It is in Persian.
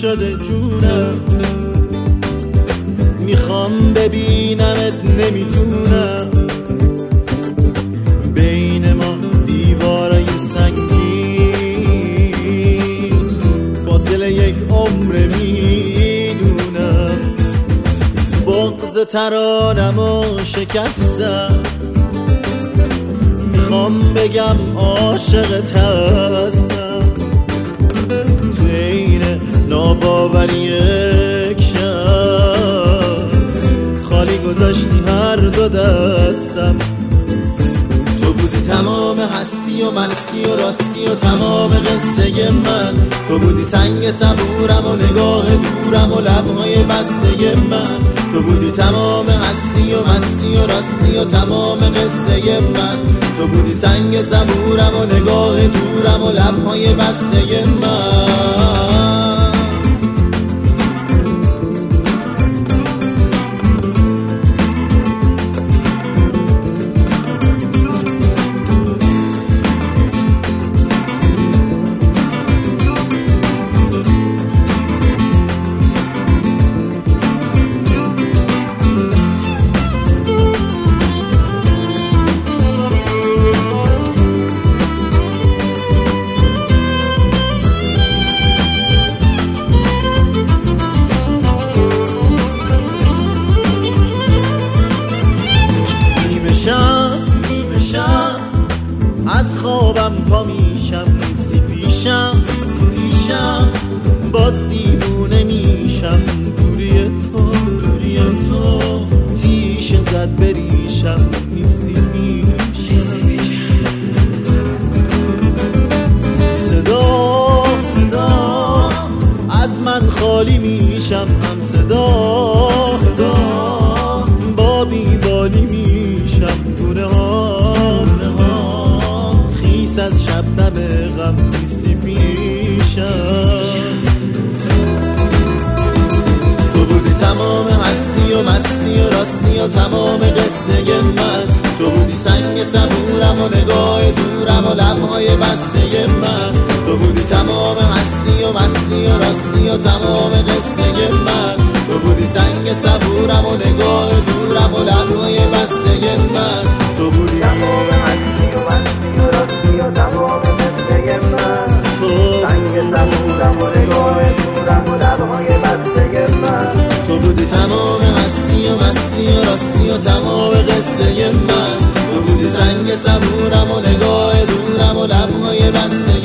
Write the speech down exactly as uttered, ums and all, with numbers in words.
شده جونم، میخوام ببینمت نمیتونم، بین ما دیوارای سنگین فاصله یک عمر میدونم. بغض ترانمو شکستم، میخوام بگم عاشقت هستم، تو این ناباوری یک شب خالی گذاشتی هر دو دستم. تو بودی تمام هستی و مستی و راستی و تمام قصه من، تو بودی سنگ صبورم و نگاه دورم و لبهای بسته من، تو بودی تمام هستی و مستی و راستی و تمام قصه من، تو بودی سنگ صبورم و نگاه دورم و لبهای بسته من. نیمه شب از خوابم پا میشم، نیستی پیشم پیشم باز دیوونه میشم، دوری تو دوری تو تیشه زد بریشم، نیستی میشم صدا صدا از من خالی میشم، هم صدا صدا با بیبالی میشم، دونه ها خیس از شبنم غم نیستی پیشم. تو بودی تمام هستی و مستی و راستی و تمام قصه من، تو بودی سنگ صبورم و نگاه دورم و لبهای بسته من، تو بودی تمام هستی و مستی و راستی و تمام قصه من، تو بودی سنگ صبورم و نگاه دورم و لبهای بسته من، تو بودی تمام هستی و مستی و راستی و تمام قصه من، تو سنگ صبورم و نگاه دورم و لبهای بسته من، تو بودی تمام هستی و مستی و راستی و تمام قصه من، تو بودی سنگ صبورم و نگاه دورم و لبهای بسته